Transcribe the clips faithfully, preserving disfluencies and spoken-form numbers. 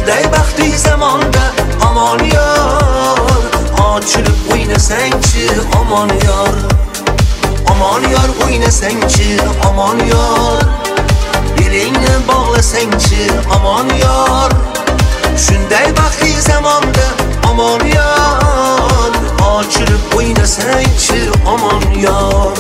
shunday baxtli zamonda omon yor, ochilib o'ynasangchi omon yor, omon yor o'ynasangchi omon yor, belingni bog'lasangchi omon yor, shunday baxtli zamonda omon yor, ochilib o'ynasangchi omon yor.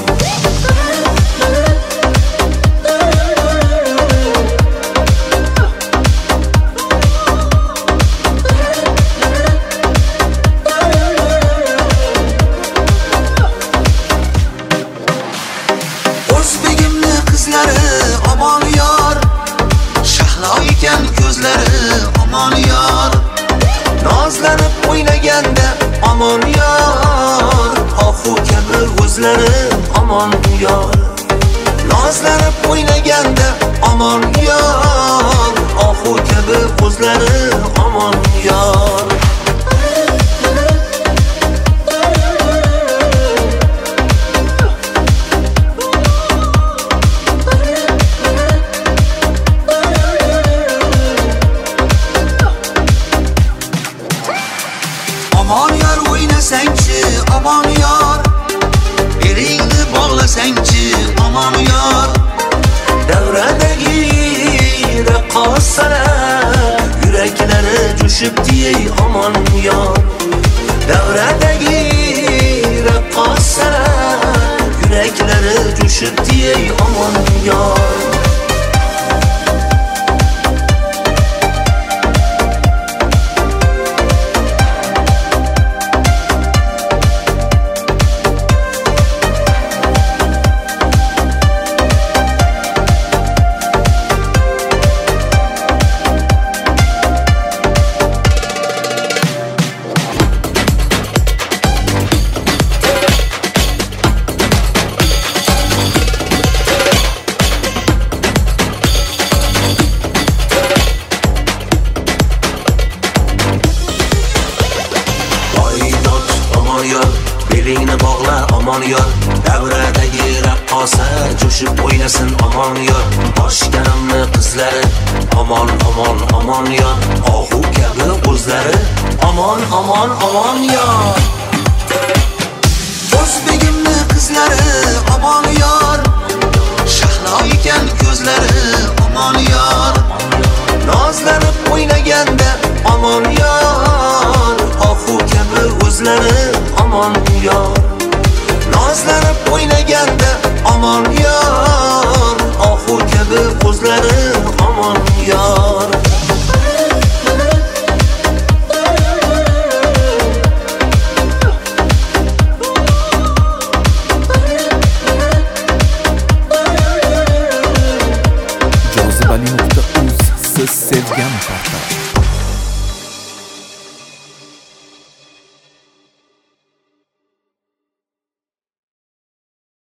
O'zbegimni qizlari omon yor, shahlo ekan ko'zlari omon yor, nozlanib o'ynaganda omon yor, ohu kabi o'zlari omon yor, nozlanib o'ynaganda omon yor, ohu kabi o'zlari omon yor. Omon yor o'ynasangchi omon yor, belingni bog'lasangchi omon yor, davradagi raqqosalar yuraklari jo'shibdi omon yor, davradagi raqqosalar yuraklari jo'shibdi omon yor. Belingni bog'la omon yor, davradagi raqqosa jo'shib o'ynasin omon yor, toshkanimni qizlari omon omon omon yor, ohu kabi o'zlari omon omon omon yor. O'zbegimni qizlari omon yor, shahlo ekan ko'zlari omon yor, nozlanib o'ynaganda omon yor, ohu kabi o'zlari omon yor, nozlanib o'ynaganda omon yor, ohu kabi o'zlari omon yor. jozibali nuqta uz siz sevgan portal.